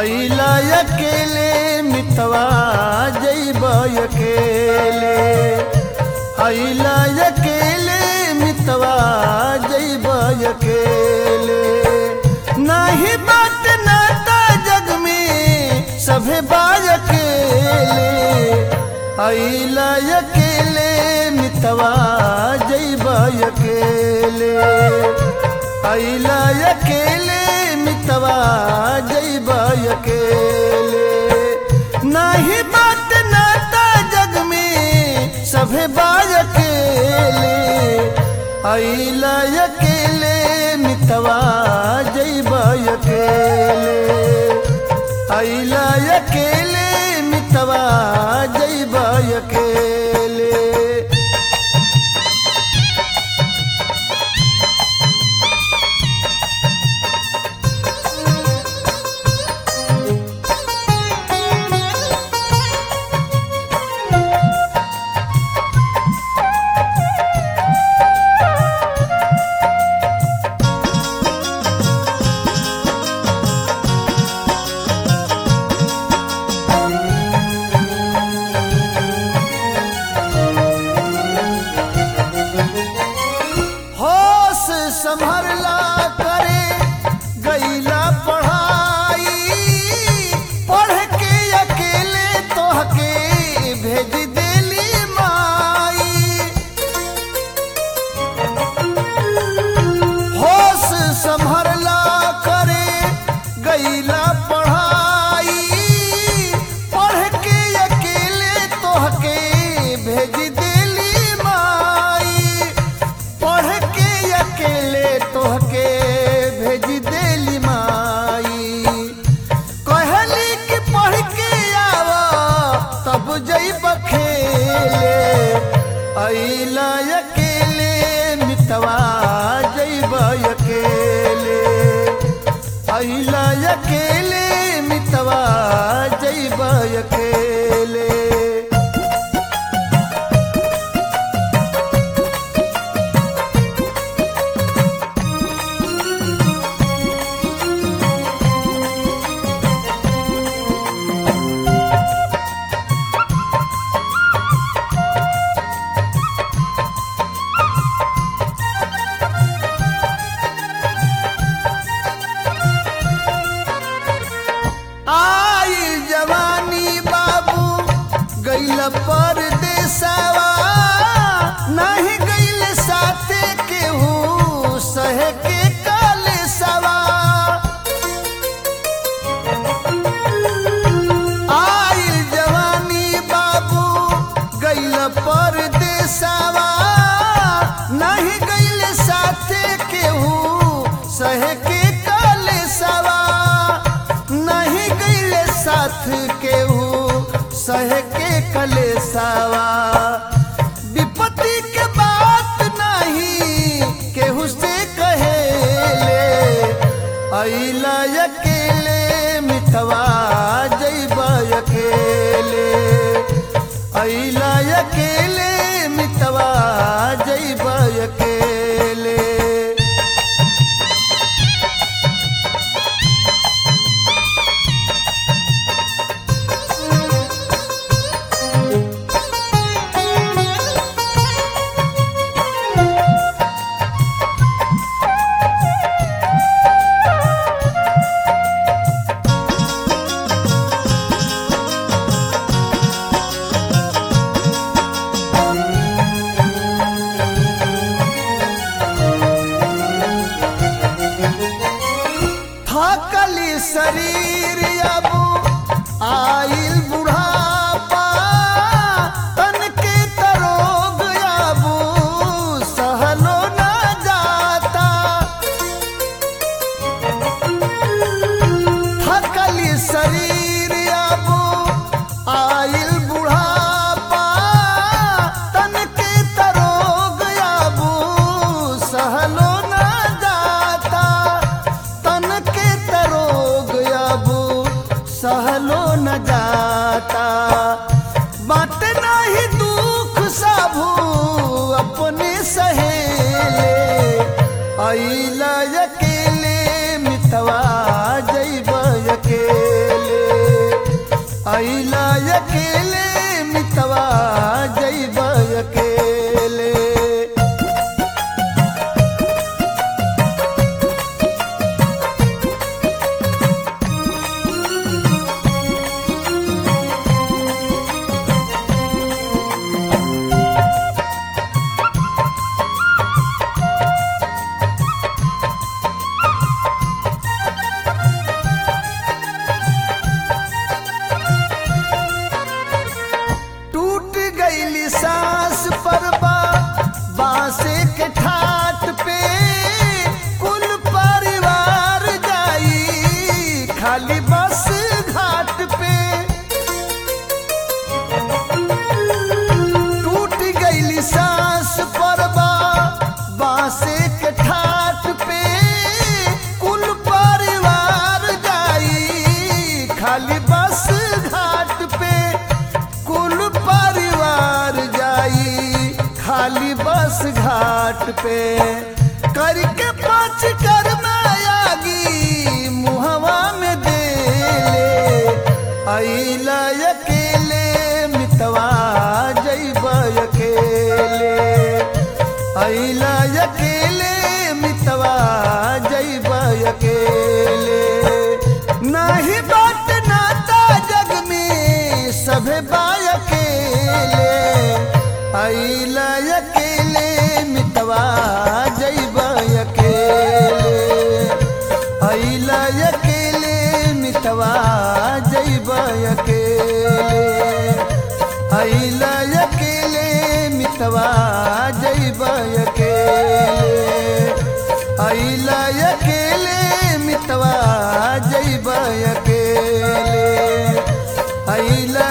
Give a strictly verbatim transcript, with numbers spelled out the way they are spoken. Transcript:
अइला अकेले मितवा जइब अकेले, अइला अकेले मितवा जइब अकेले। नाही बात नाता जग में सभे बाज अकेले, अइला अकेले मितवा जइब अकेले, अइला अकेले मितवा जइब अकेले। नाही बात नाता जग में सभे बाज अकेले, अइला अकेले मितवा जइब अकेले, अइला अकेले मितवा जइब अकेले। संभरला करे गईला पढ़ाई, पढ़ के अकेले तोहके भेज देली माई। होश संभरला करे गईला पढ़ाई, पढ़ के अकेले तोहके भेज देली माई। पढ़ के अकेले तोहके भेज देली माई, कहली कि पढ़ के आवा तब जइब खेले, अइला अकेले मितवा जइब अकेले, अइला अकेले मितवा जइब अकेले। गइल परदेसवा नाही गइल साथे केहू सहे के कलेसवा। आइल जवानी बाबू गइल परदेसवा नाही गइल साथे केहू सहे के कलेसवा, नहीं गइल साथ केहू सहे के कलेसवा। विपत्ति के बात नहीं केहू से कहेले, अइला अकेले मितवा जइब अकेले, अइला अकेले मितवा जइब अकेले। अकेले मितवा जैब अकेले। टूट गईली सांस पर बा बांसे के ठाट पे, कुल परिवार जाई खाली बस घाट पे। टूट गईली सांस पर बा बांसे के ठाट पे, कुल परिवार जाई खाली बस घाट पे। कुल परिवार जाई खाली बस घाट पे। करके पाँच कर मायागी मुहवा में दे ले, अइला अकेले मितवा जैब अकेले। अइला अकेले मितवा जैब अकेले। नाही बात नाता जग में सभे बा अकेले। अइला अकेले मितवा जैब अकेले। अइला अकेले मितवा जैब अकेले। अइला अकेले मितवा जैब अकेले। अइला अकेले मितवा जैब अकेले। अइला